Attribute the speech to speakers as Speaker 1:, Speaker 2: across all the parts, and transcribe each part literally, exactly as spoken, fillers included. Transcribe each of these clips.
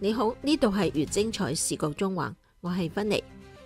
Speaker 1: 你好，呢度係越精彩視覺中環，我係芬妮。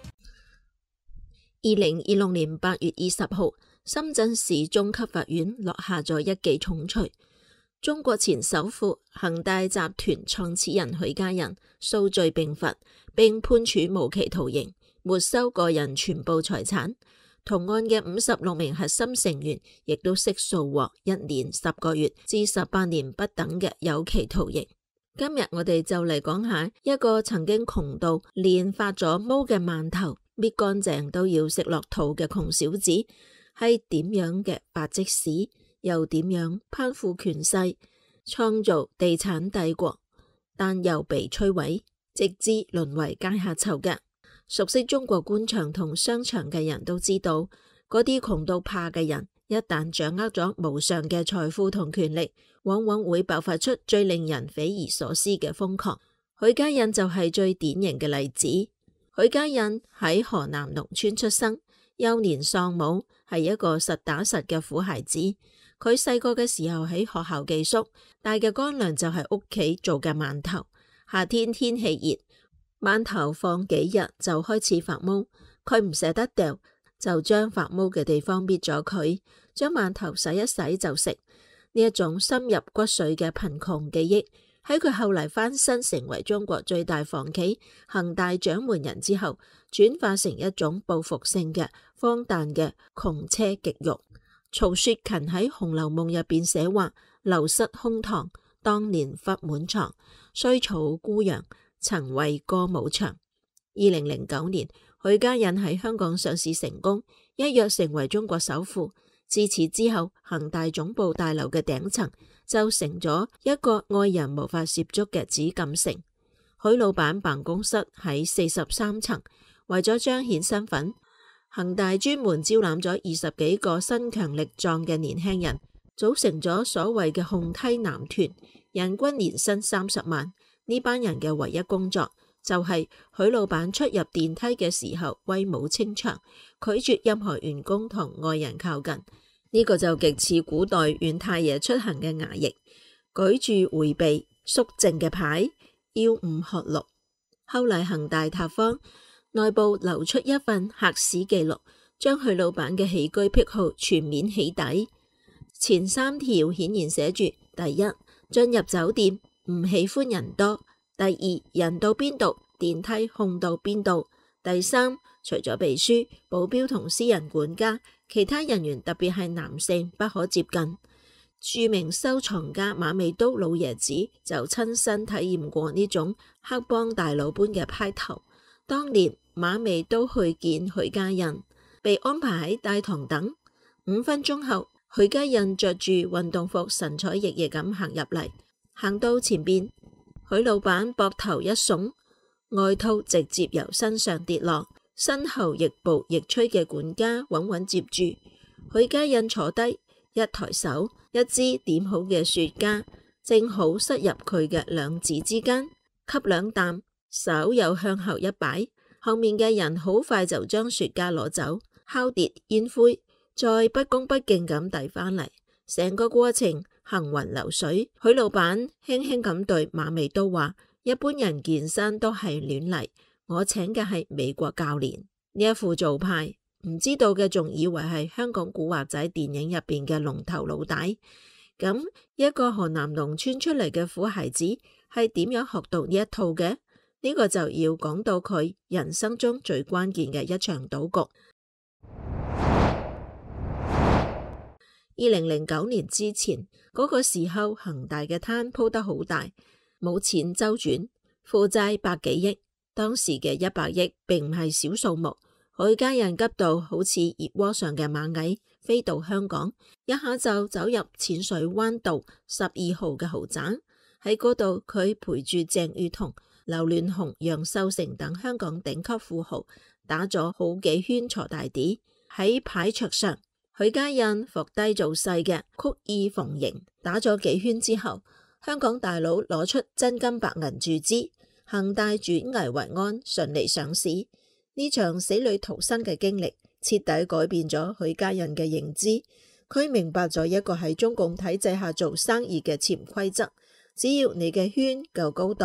Speaker 1: 二零二六年八月二十號，深圳市中級法院落下咗一記重錘，中國前首富恒大集團創始人許家印數罪並罰，並判處無期徒刑，沒收個人全部財產。同案嘅五十六名核心成員亦都悉數獲一年十個月至十八年不等嘅有期徒刑。今日我哋就嚟講下一個曾經窮到連發咗毛嘅饅頭搣乾淨都要食落肚嘅窮小子，係點樣嘅發跡史，又點樣攀附權勢，創造地產帝國，但又被摧毀，直至淪為階下囚嘅。熟悉中國官場同商場嘅人都知道，嗰啲窮到怕嘅人，一旦掌握咗無上嘅財富同權力，往往會爆發出最令人匪夷所思嘅瘋狂。許家印就係最典型嘅例子。許家印喺河南農村出生，幼年喪母，係一個實打實嘅苦孩子。佢細個嘅時候喺學校寄宿，帶嘅乾糧就係屋企做嘅饅頭。夏天天氣熱，饅頭放幾日就開始發毛，佢唔捨得掉，就將發毛嘅地方搣咗佢，將饅頭洗一洗就食。呢一種深入骨髓嘅貧窮記憶，喺佢後嚟翻身成為中國最大房企恒大掌門人之後，轉化成一種報復性嘅荒誕嘅窮奢極欲。曹雪芹喺《紅樓夢》入邊寫話：樓室空堂，當年忽滿床，衰草孤楊，曾為歌舞場。二零零九年，許家印喺香港上市成功，一躍成為中國首富。自此之後，恒大總部大樓嘅頂層就成咗一個外人無法涉足嘅紫禁城。許老闆辦公室喺四十三層，為咗彰顯身份，恒大專門招攬咗二十幾個身強力壯嘅年輕人，組成咗所謂嘅控梯男團，人均年薪三十萬。呢班人嘅唯一工作就係許老闆出入電梯嘅時候威武清場，拒絕任何員工同外人靠近。呢、這個就極似古代縣太爺出行嘅衙役，舉住回避肅靜嘅牌，吆五喝六。後嚟恒大塌方，內部流出一份客史記錄，將許老闆嘅起居癖好全面起底。前三條顯然寫住：第一，進入酒店唔喜歡人多；第二，人到邊度電梯控到邊度；第三，除咗秘書、保鏢同私人管家，其他人員特別係男性不可接近。著名收藏家馬未都老爺子就親身體驗過呢種黑幫大佬般嘅派頭。當年馬未都去見許家印，被安排喺大堂等。五分鐘後，許家印着住運動服，神采奕奕咁行入嚟，行到前邊，許老闆膊頭一聳，外套直接由身上跌落，身後亦步亦趨嘅管家穩穩接住。許家印坐低，一抬手，一支點好嘅雪茄正好塞入佢嘅兩指之間，吸兩啖，手又向後一擺，後面嘅人好快就將雪茄攞走，敲跌煙灰，再不恭不敬咁遞返嚟，成個過程行雲流水。許老闆輕輕咁對馬未都話：一般人健身都係亂嚟，我請嘅係美國教練。呢一副做派，唔知道嘅仲以為係香港古惑仔電影入邊嘅龍頭老大。咁一個河南農村出嚟嘅苦孩子係點樣學到呢一套嘅？呢、這個就要講到佢人生中最關鍵嘅一場賭局。二零零九年之前嗰、那個時候，恒大嘅攤鋪得好大，冇錢周轉，負債百幾億。當時嘅一百億並唔係小數目。許家印急到好似熱鍋上嘅螞蟻，飛到香港，一下就走入淺水灣道十二號嘅豪宅。喺嗰度，佢陪住鄭裕彤、劉鑾雄、楊秀成等香港頂級富豪打咗好幾圈鋤大 D。喺牌桌上，許家印伏低做勢嘅曲意逢迎，打咗幾圈之後，香港大佬攞出真金白銀注資，恒大轉危為安，順利上市。呢場死裏逃生嘅經歷徹底改變咗許家印嘅認知，佢明白咗一個喺中共體制下做生意嘅潛規則：只要你嘅圈夠高檔，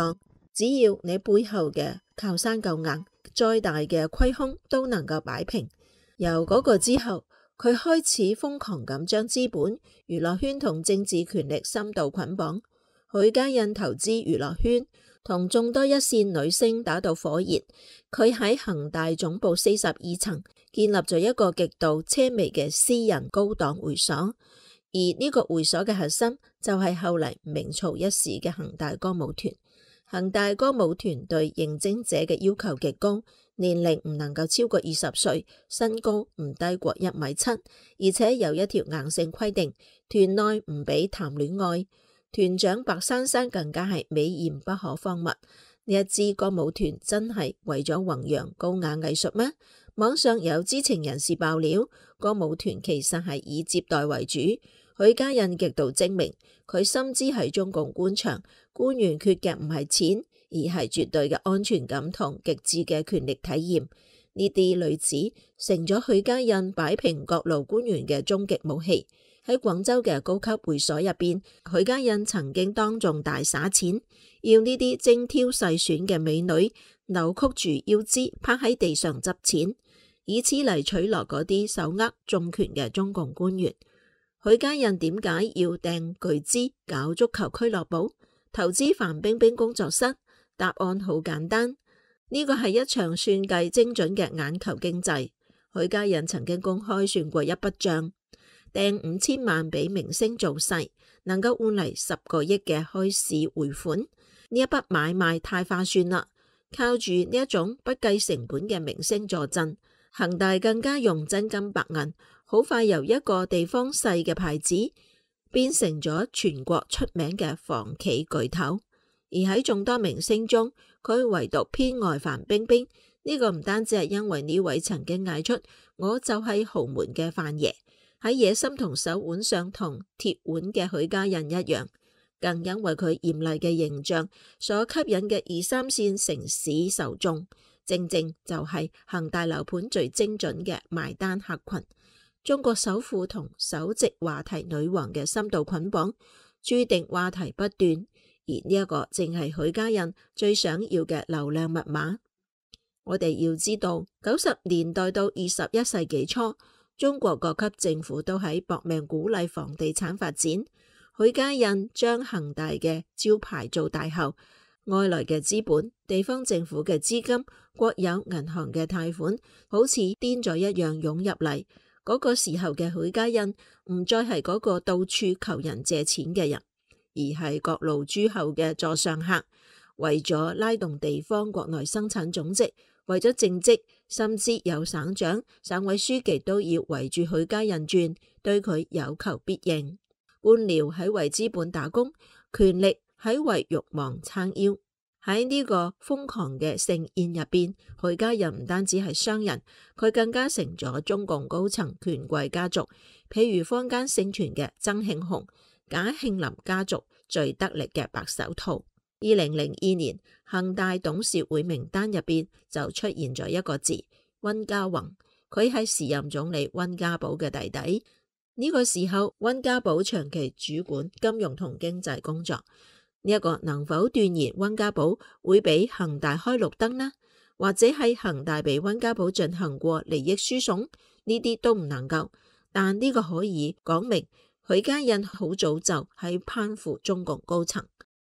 Speaker 1: 只要你背後嘅靠山夠硬，再大嘅虧空都能夠擺平。由嗰個之後，佢開始瘋狂咁將資本、娛樂圈同政治權力深度捆綁。許家印投資娛樂圈，同眾多一線女星打到火熱。佢喺恒大總部四十二層建立咗一個極度奢靡嘅私人高檔會所，而呢個會所嘅核心就係後嚟名噪一時嘅恒大歌舞團。恒大歌舞團對應徵者嘅要求極高，年齡唔能夠超過二十歲，身高唔低過一米七，而且有一條硬性規定，團內唔俾談戀愛。團長白珊珊更加係美艷不可方物。呢一支歌舞團真係為咗弘揚高雅藝術咩？網上有知情人士爆料，歌舞團其實係以接待為主。許家印極度精明，佢深知喺中共官場，官員缺嘅唔係錢，而係絕對嘅安全感同極致嘅權力體驗。呢啲女子成咗許家印擺平各路官員嘅終極武器。喺廣州嘅高級會所入邊，許家印曾經當眾大灑錢，要呢啲精挑細選嘅美女扭曲住腰肢趴喺地上執錢，以此嚟取樂嗰啲手握重權嘅中共官員。許家印點解要掟巨資搞足球俱樂部、投資范冰冰工作室？答案好簡單，呢個係一場算計精準嘅眼球經濟。許家印曾經公開算過一筆賬，掟五千萬俾明星造勢，能夠換嚟十個億嘅開市回款。呢一筆買賣太划算啦，靠住呢一種不計成本嘅明星助陣，恒大更加用真金白銀，好快由一個地方細嘅牌子變成咗全國出名嘅房企巨頭。而喺眾多明星中，佢唯獨偏愛范冰冰。呢、這個唔單止係因為呢位曾經嗌出我就係豪門嘅范爺，喺野心同手腕上同鐵腕嘅許家印一樣，更因為佢嚴厲嘅形象所吸引嘅二三線城市受眾，正正就係恒大樓盤最精準嘅埋單客群。中國首富同首席話題女王嘅深度捆綁，注定話題不斷。而呢一個正係許家印最想要嘅流量密碼。我哋要知道，九十年代到二十一世紀初，中國各級政府都喺搏命鼓勵房地產發展。許家印將恒大嘅招牌做大後，外來嘅資本、地方政府嘅資金、國有銀行嘅貸款，好似癲咗一樣湧入嚟。嗰個時候嘅許家印唔再係嗰個到處求人借錢嘅人，而係各路諸侯嘅座上客。為咗拉動地方國內生產總值，為咗政績，甚至有省長、省委書記都要圍住許家印轉，對佢有求必應。官僚喺為資本打工，權力喺為慾望撐腰。喺呢個瘋狂嘅盛宴入邊，許家印唔單止係商人，佢更加成咗中共高層權貴家族，譬如坊間盛傳嘅曾慶紅、賈慶林家族最得力嘅白手套。二零零二年，恒大董事會名單入邊就出現咗一個字溫家宏，佢係時任總理溫家寶嘅弟弟。呢、這個時候，溫家寶長期主管金融同經濟工作。呢、這、一個能否斷言溫家寶會俾恒大開綠燈呢？或者係恒大俾溫家寶進行過利益輸送？呢啲都唔能夠。但呢個可以講明許家印好早就喺攀附中共高層。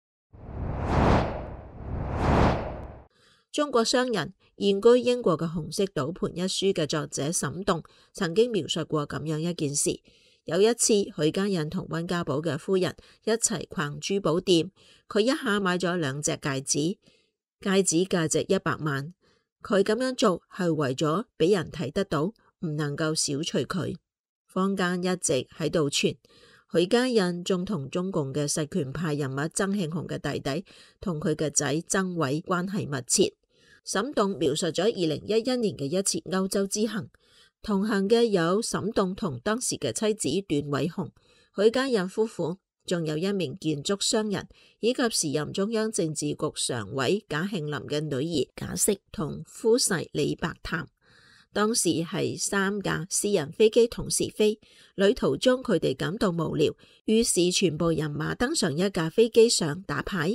Speaker 1: 中國商人現居英國嘅紅色賭盤一書嘅作者沈棟曾經描述過咁樣一件事。有一次，許家印同溫家寶嘅夫人一齊逛珠寶店，佢一下買咗兩隻戒指，戒指價值一百萬。佢咁樣做係為咗俾人睇得到，唔能夠小覷佢。坊間一直喺度傳許家印仲同中共嘅實權派人物曾慶紅嘅弟弟同佢嘅仔曾偉關係密切。沈棟描述咗二零一一年嘅一次歐洲之行，同行嘅有沈棟同當時嘅妻子段偉紅、許家印夫婦，仲有一名建築商人，以及時任中央政治局常委賈慶林嘅女兒賈惜同夫婿李伯談。當時係三架私人飛機同時飛，旅途中佢哋感到無聊，於是全部人馬登上一架飛機上打牌。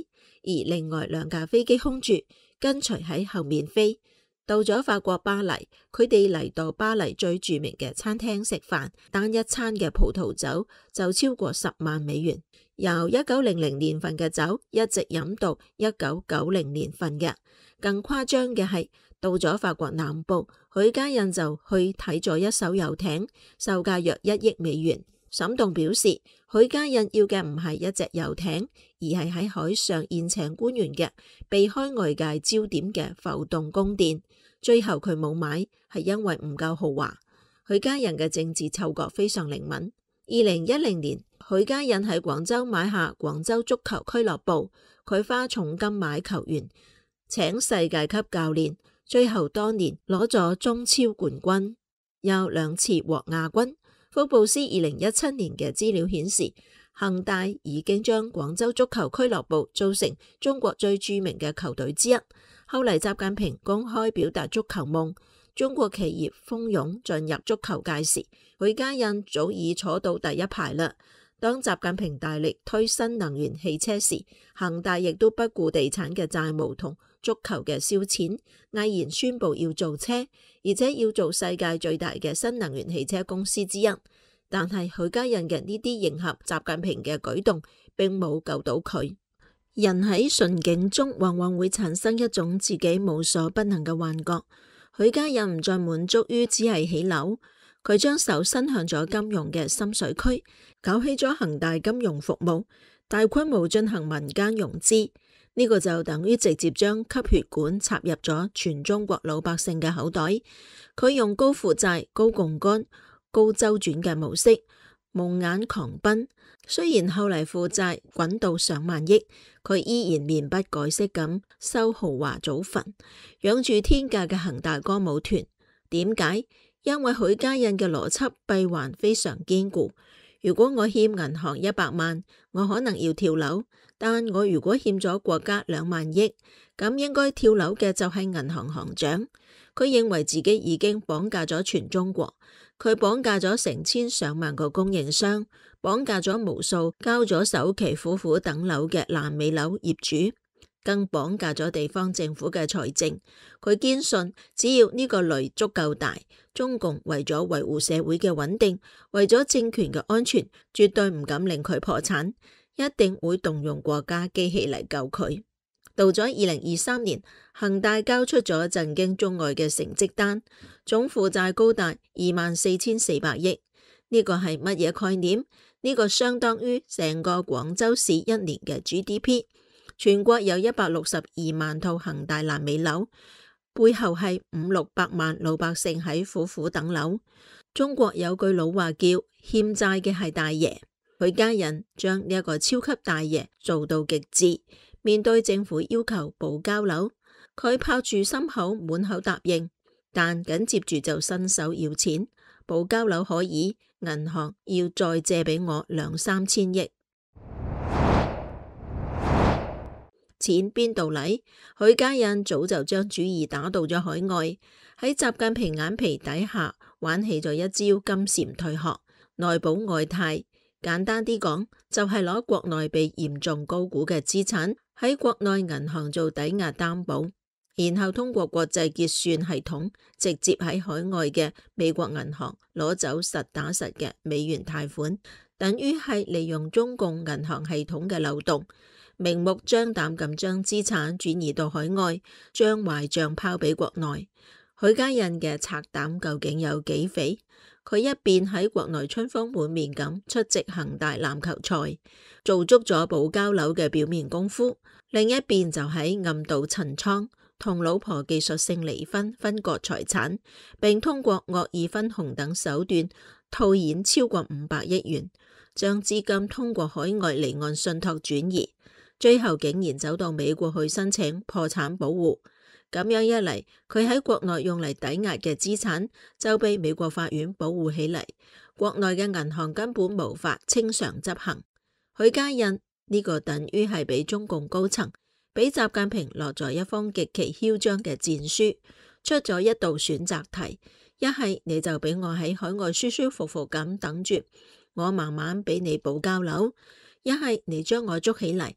Speaker 1: 而另外兩架飛機空住，跟隨喺後面飛。到咗法國巴黎，佢哋嚟到巴黎最著名嘅餐廳食飯，單一餐嘅葡萄酒就超過十萬美元，由一九零零年份嘅酒一直飲到一九九零年份嘅。更誇張嘅係，到咗法國南部，許家印就去睇咗一艘遊艇，售價約一億美元。沈棟表示，許家印要嘅唔係一隻遊艇，而係喺海上宴請官員嘅，避開外界焦點嘅浮動宮殿。最後佢冇買，係因為唔夠豪華。許家印嘅政治嗅覺非常靈敏。二零一零年，許家印喺廣州買下廣州足球俱樂部，佢花重金買球員，請世界級教練，最後當年攞咗中超冠軍，又兩次獲亞軍。福布斯二零一七年嘅資料顯示，恒大已經將廣州足球俱樂部做成中國最著名嘅球隊之一。後嚟習近平公開表達足球夢，中國企業蜂擁進入足球界時，許家印早已坐到第一排啦。當習近平大力推新能源汽車時，恒大亦都不顧地產嘅債務同足球嘅燒錢，毅然宣布要造車，而且要做世界最大嘅新能源汽車公司之一。但係許家印嘅呢啲迎合習近平嘅舉動，並冇救到佢。人喺順境中，往往會產生一種自己無所不能嘅幻覺。許家印唔再滿足於只係起樓，佢將手伸向咗金融嘅深水區，搞起咗恒大金融服務，大規模進行民間融資。呢個就等於直接將吸血管插入咗全中國老百姓嘅口袋。佢用高負債、高槓桿、高周轉嘅模式，蒙眼狂奔。雖然後嚟負債滾到上萬億，佢依然面不改色咁收豪華祖墳，養住天價嘅恒大歌舞團。點解？因為許家印嘅邏輯閉環非常堅固。如果我欠銀行一百萬，我可能要跳樓；但我如果欠咗國家兩萬億，咁應該跳樓嘅就係銀行行長。佢認為自己已經綁架咗全中國，佢綁架咗成千上萬個供應商，綁架咗無數交咗首期苦苦等樓嘅爛尾樓業主，更綁架咗地方政府嘅財政。佢堅信，只要呢個雷足夠大，中共為咗維護社會嘅穩定，為咗政權嘅安全，絕對唔敢令佢破產，一定會動用國家機器嚟救佢。到咗二零二三年，恒大交出咗震驚中外嘅成績單，總負債高達二萬四千四百億。呢個係乜嘢概念？呢個相當於成個廣州市一年嘅 G D P。全國有一百六十二萬套恒大爛尾樓，背後係五六百萬老百姓喺苦苦等樓。中國有句老話叫欠債嘅係大爺，許家印將呢一個超級大爺做到極致。面對政府要求保交樓，佢拍住心口滿口答應，但緊接住就伸手要錢。保交樓可以，銀行要再借俾我兩三千億。錢邊度嚟？許家印早就將主意打到咗海外，喺習近平眼皮底下玩起咗一招金蟬退殼，內保外貸。簡單啲講，就係攞國內被嚴重高估嘅資產喺國內銀行做抵押擔保，然後通過國際結算系統直接喺海外嘅美國銀行攞走實打實嘅美元貸款，等於係利用中共銀行系統嘅漏洞，明目張膽咁將資產轉移到海外，將壞賬拋俾國內。許家印嘅策膽究竟有幾肥？佢一邊喺國內春風滿面咁出席恒大籃球賽，做足咗保交樓嘅表面功夫，另一邊就喺暗度陳倉，同老婆技術性離婚分割財產，並通過惡意分紅等手段套現超過五百億元，將資金通過海外離岸信託轉移，最後竟然走到美國去申請破產保護。咁樣一嚟，佢喺國內用嚟抵押嘅資產就被美國法院保護起嚟，國內嘅銀行根本無法清償執行。許家印呢個等於係俾中共高層、俾習近平落咗一封極其囂張嘅戰書，出咗一道選擇題：一係你就俾我喺海外舒舒服服咁等住，我慢慢俾你保交樓；一係你將我捉起嚟，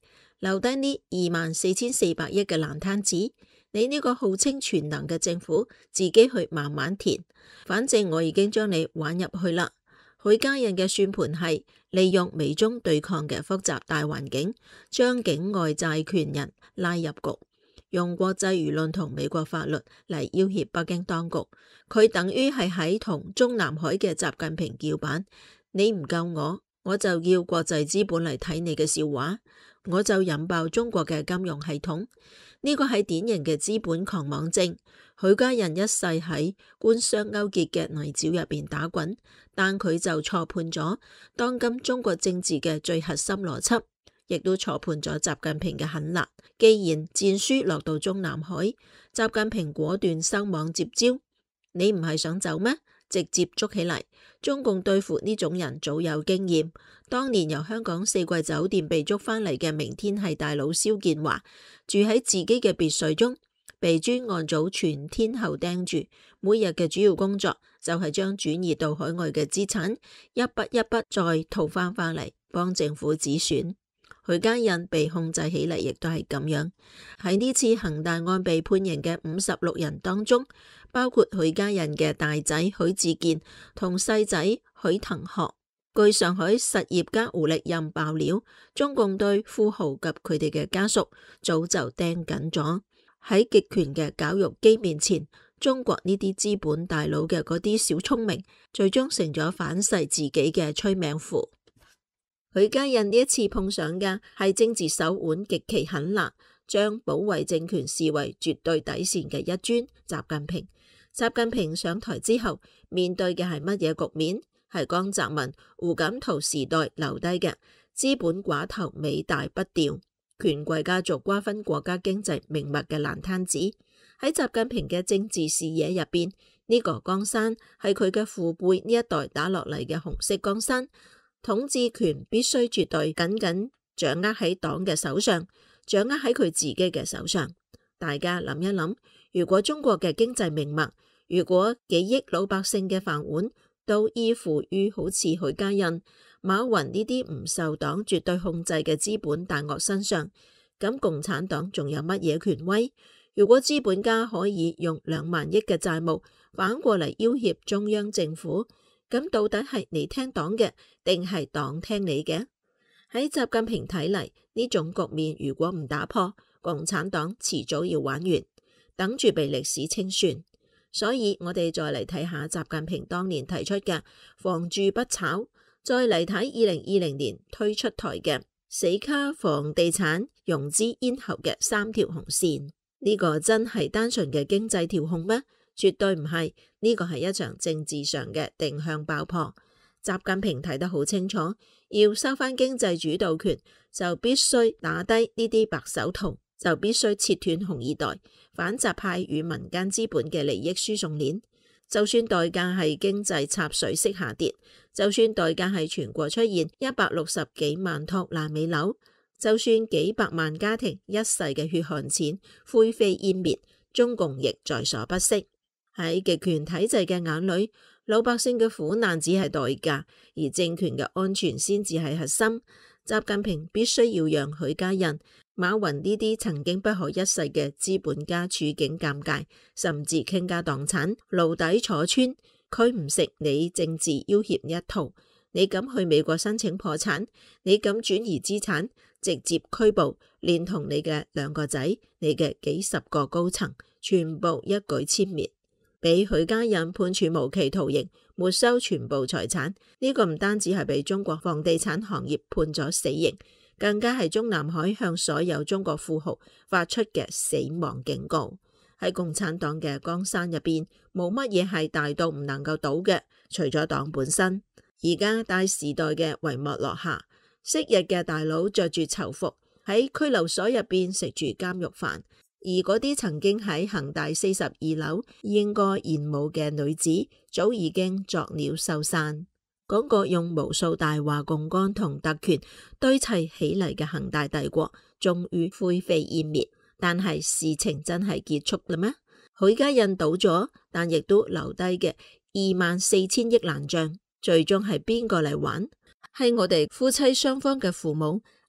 Speaker 1: 留低呢二萬四千四百億嘅爛攤子，你呢個號稱全能嘅政府自己去慢慢填，反正我已經將你玩入去啦。許家印嘅算盤係利用美中對抗嘅複雜大環境，將境外債權人拉入局，用國際輿論同美國法律嚟要挾北京當局。佢等於係喺同中南海嘅習近平叫板，你唔救我，我就要國際資本嚟睇你嘅笑話，我就引爆中國嘅金融系統。呢個係典型嘅資本狂妄症。許家印一世喺官商勾結嘅泥沼入邊打滾，但佢就錯判咗當今中國政治嘅最核心邏輯，亦都錯判咗習近平嘅狠辣。既然戰書落到中南海，習近平果斷收網接招，你唔係想走咩？直接捉起嚟。中共對付呢種人早有經驗，當年由香港四季酒店被捉翻嚟嘅明天系大佬肖建華，住喺自己嘅別墅中，被專案組全天候盯住，每日嘅主要工作就係將轉移到海外嘅資產一筆一筆再套翻翻嚟，幫政府止損。許家印被控制起嚟亦都係咁樣。喺呢次恒大案被判刑嘅五十六人當中，包括許家印嘅大仔許志健同細仔許騰學。據上海實業家胡力任爆料，中共對富豪及佢哋嘅家屬早就盯緊咗。喺極權嘅絞肉機面前，中國呢啲資本大佬嘅嗰啲小聰明，最終成咗反噬自己嘅催命符。許家印呢一次碰上嘅係政治手腕極其狠辣，將保衛政權視為絕對底線嘅一尊習近平。習近平上台之後，面對嘅係乜嘢局面？係江澤民、胡錦濤時代留低嘅資本寡頭尾大不掉、權貴家族瓜分國家經濟命脈嘅爛攤子。喺習近平嘅政治視野入邊，呢、這個江山係佢嘅父輩呢一代打落嚟嘅紅色江山。統治權必須絕對緊緊掌握喺黨嘅手上，掌握喺佢自己嘅手上。大家諗一諗，如果中國嘅經濟命脈，如果幾億老百姓嘅飯碗都依附於好似許家印、馬雲呢啲唔受黨絕對控制嘅資本大鱷身上，咁共產黨仲有乜嘢權威？如果資本家可以用兩萬億嘅債務反過嚟要挾中央政府，咁到底係你聽黨嘅，定係黨聽你嘅？喺習近平睇嚟，呢種局面如果唔打破，共產黨遲早要玩完，等住被歷史清算。所以我哋再嚟睇下習近平當年提出嘅房住不炒，再嚟睇二零二零年推出台嘅死卡房地產融資咽喉嘅三條紅線。呢個真係單純嘅經濟調控咩？絕對唔係，呢個係一場政治上嘅定向爆破。習近平睇得好清楚，要收翻經濟主導權，就必須打低呢啲白手套，就必須切斷紅二代、反習派與民間資本嘅利益輸送鏈。就算代價係經濟插水式下跌，就算代價係全國出現一百六十幾萬幢爛尾樓，就算幾百萬家庭一世嘅血汗錢灰飛煙滅，中共亦在所不惜。喺極權體制嘅眼裏，老百姓嘅苦難只係代價，而政權嘅安全先至係核心。習近平必須要讓許家印、馬雲呢啲曾經不可一世嘅資本家處境尷尬，甚至傾家蕩產、牢底坐穿。佢唔食你政治要挾一套，你敢去美國申請破產，你敢轉移資產，直接拘捕，連同你嘅兩個仔、你嘅幾十個高層，全部一舉殲滅。俾許家印判處無期徒刑，沒收全部財產，呢個唔單止係俾中國房地產行業判咗死刑，更加係中南海向所有中國富豪發出嘅死亡警告。喺共產黨嘅江山入邊，冇乜嘢係大到唔能夠倒嘅，除咗黨本身。而家大時代嘅帷幕落下，昔日嘅大佬着住囚服喺拘留所入邊食住監獄飯。而嗰啲曾經喺恒大四十二樓應歌燕舞嘅女子，早已經作鳥獸散。嗰個用無數大話槓桿同特權堆砌起嚟嘅恒大帝國，終於灰飛煙滅。但係事情真係結束啦咩？許家印倒咗，但亦都留低嘅二萬四千億爛賬，最終係邊個嚟還？係我哋夫妻雙方嘅父母，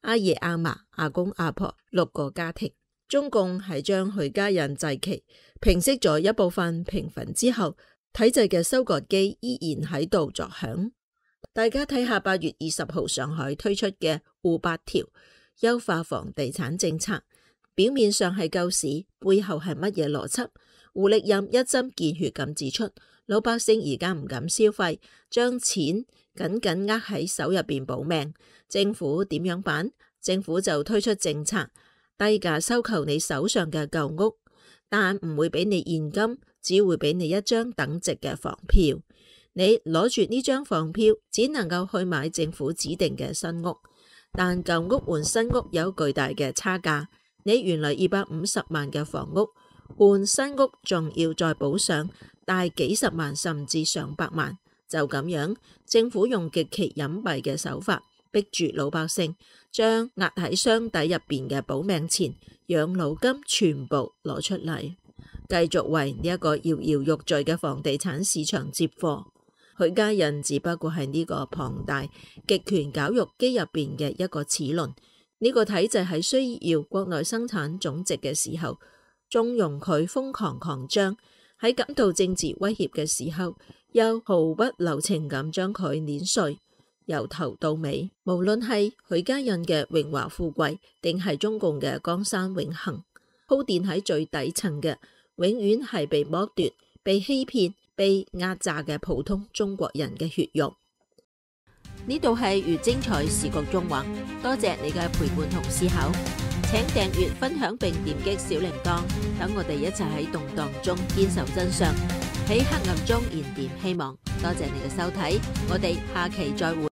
Speaker 1: 阿爺阿嫲、阿公阿婆六個家庭。中共係將許家印祭旗平息咗一部分平民之後，體制嘅收割機依然喺度作響。大家睇下八月二十號上海推出嘅滬八條優化房地產政策，表面上係救市，背後係乜嘢邏輯？胡力任一針見血咁指出，老百姓而家唔敢消費，將錢緊緊握喺手入邊保命。政府點樣辦？政府就推出政策，低價收購你手上嘅舊屋，但唔會俾你現金，只會俾你一張等值嘅房票。你攞住呢張房票，只能夠去買政府指定嘅新屋，但舊屋換新屋有巨大嘅差價。你原來二百五十萬嘅房屋換新屋，仲要再補上大幾十萬甚至上百萬。就咁樣，政府用極其隱蔽嘅手法，逼住老百姓將壓喺箱底入邊嘅保命錢、養老金全部攞出嚟，繼續為呢一個搖搖欲墜嘅房地產市場接貨。許家印只不過係呢個龐大極權絞肉機入邊嘅一個齒輪，呢個體制係需要國內生產總值嘅時候，縱容佢瘋狂擴張；喺感到政治威脅嘅時候，又毫不留情咁將佢碾碎。由頭到尾，無論係許家印嘅榮華富貴，定係中共嘅江山永恆，鋪墊喺最底層嘅，永遠係被剝奪、被欺騙、被壓榨嘅普通中國人嘅血肉。呢度係粵精彩時局縱橫，多謝你嘅陪伴同思考，請訂閱、分享並點擊小鈴鐺，等我哋一齊喺動盪中堅守真相，喺黑暗中燃點希望。多謝你嘅收睇，我哋下期再會。